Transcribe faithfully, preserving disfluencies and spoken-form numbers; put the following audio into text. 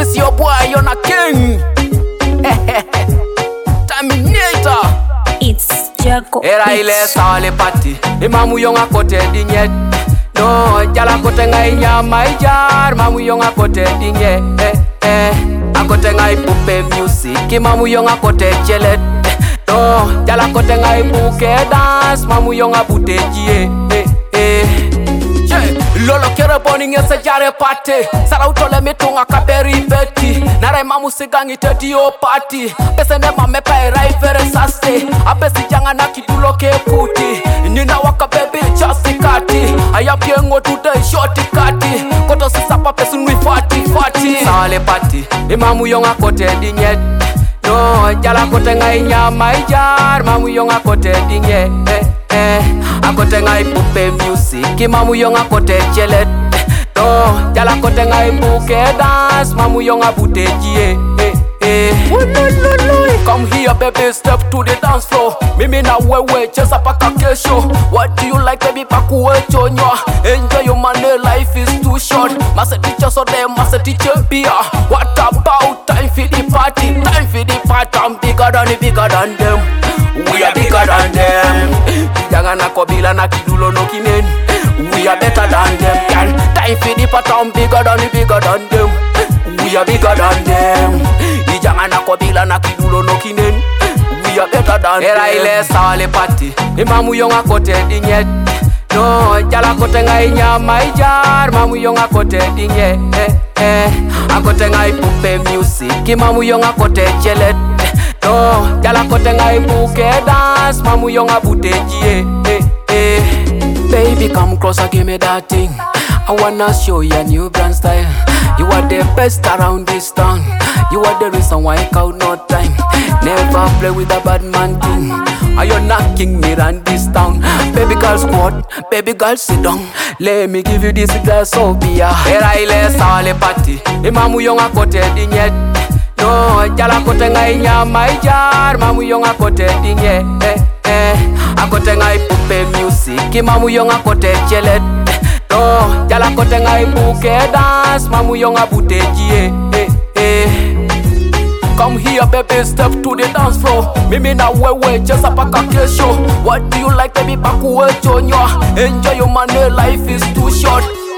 is your boy, you're not king. Terminator. It's Jaco. Era ile sale party. Imamu yonga kote dinye. No, jala kote ngai nyama ijar. Mamu yonga kote dinye. Eh, eh. Akote ngai pupe music. Imamu yonga kote chelet. No, jala kote ngai buke dance. Mamu yonga bute jie. Eh, eh. Lolo kere boning yese jare pate. Sara utole mitunga kaperi beti. Nare mamu sigangi teti o party. Pese ne mame pa erai fere saste. Apesi janga na kidulo ke puti. Nina waka baby chasi kati. Ayapye ngo today shorty kati. Koto sisapa pesu nui fati fati. Sale party. Imamu yonga kote dinye. No, jala kote ngai nyama ijar. Mamu yonga kote dinye. Eh, eh. Akote ngai pupe music. Mamu yonga kote chelet. No, jala kote ngai buke dance. Mamu yonga bute jie. Eh, eh. Come here baby, step to the dance floor. Mimi na wewe, cheza paka kesho. What do you like baby, pakuwe chonyo. Enjoy your money, life is too short. Masa teacher so them, masa teacher beer. What about time for the party? Time for the party, I'm bigger than bigger than them. We are bigger than them. Janga na kobila na kidulo no kinen. We are better than them. Can time for the party, I'm bigger than bigger than them. We are bigger than them. Janga na kobila na kidulo no kinen. We are better than them. Era ile sale party. Imamu yonga kote dinye. No, jala kote ngai nyama ijar. Mamu yonga kote dinye. Eh, eh. Akote ngai pupe music. Imamu yonga kote chelet. No, jala kote ngai buke dance. Mamu yonga bute jie. Eh, eh. Baby come closer, give me that thing. I wanna show you a new brand style. You are the best around this town. You are the reason why I count no time. Never play with a bad man king. Are you knocking me around this town? Baby girl squat, baby girl sit down. Let me give you this glass of beer. Era ile sale party. Imamu yonga kote dinye. No, jala kote ngai nyama ijar. Mamu yonga kote dinye. Eh, eh. Akote ngai pupe music. Imamu yonga kote chelet. No, jala kote ngai buke dance. Mamu yonga bute jie. Eh, eh. Come here baby, step to the dance floor. Mimi na wewe, cheza paka kesho. What do you like baby, pakuwe chonyo. Enjoy your money, life is too short.